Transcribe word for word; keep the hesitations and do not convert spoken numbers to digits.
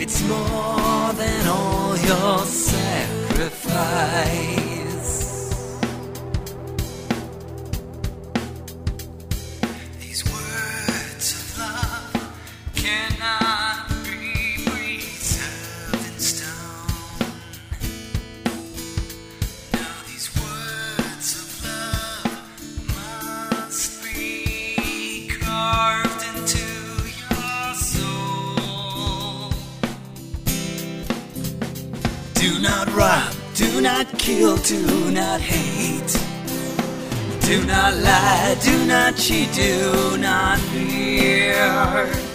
It's more than all your sacrifice. These words of love cannot be preserved in stone. Now these words of love must be carved into your soul. Do not rob, do not kill, do not hate. Do not lie, do not cheat, do not fear.